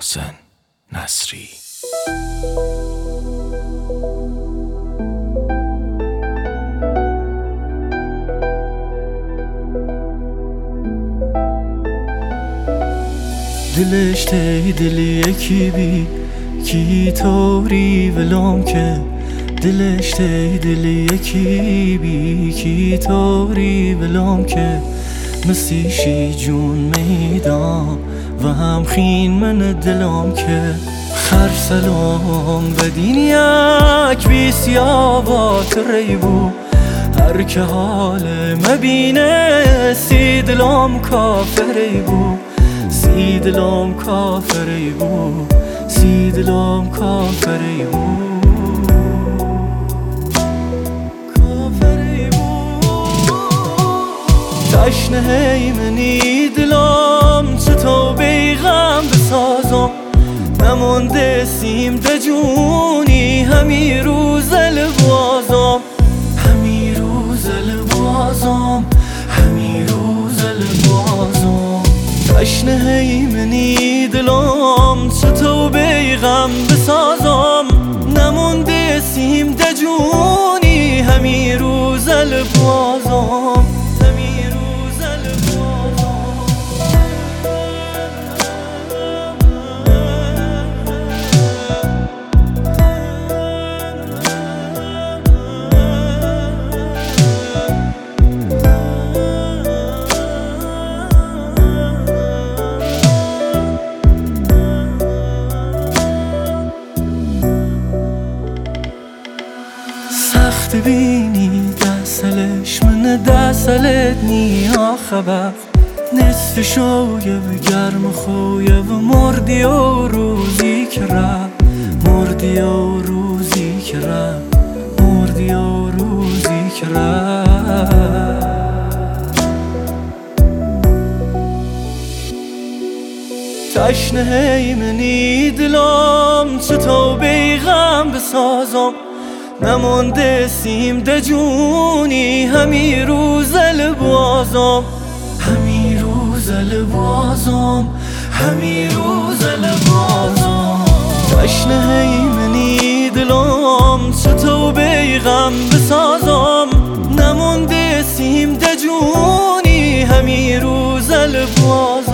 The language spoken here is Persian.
محسن نصری. دلش تی دل یکی بی کی طوری ولام که دلش تی دل یکی بی کی طوری ولام که مسیشی جون میدان و هم خین من دلام که خر سلام بدین یک بی سیاوات ریبو هر که حال مبینه سی دلام کافری بو سی دلام کافری بو سی دلام کافری بو کافری بو تشنه منی دلام چطور بیغم بسازم نمونده سیم دجونی همی روز لبازم همی روز لبازم همی روز لبازم تشنه منی دلم چطور بیغم بسازم نمونده سیم دجونی همی روز لبازم همی روز لبازم سخت بینی دستلش من دستلت نیا خبر نصف شویه و گرم خویه و مردی و روزی که رب مردی و روزی که رب مردی و روزی که رب تشنه منی دلم چطور بیغم بسازم نمونده سیم دجونی همی روز لبازم همی روز لبازم همی روز لبازم تشنه منی دلم چطور بیغم بسازم نمونده سیم دجونی همی روز لبازم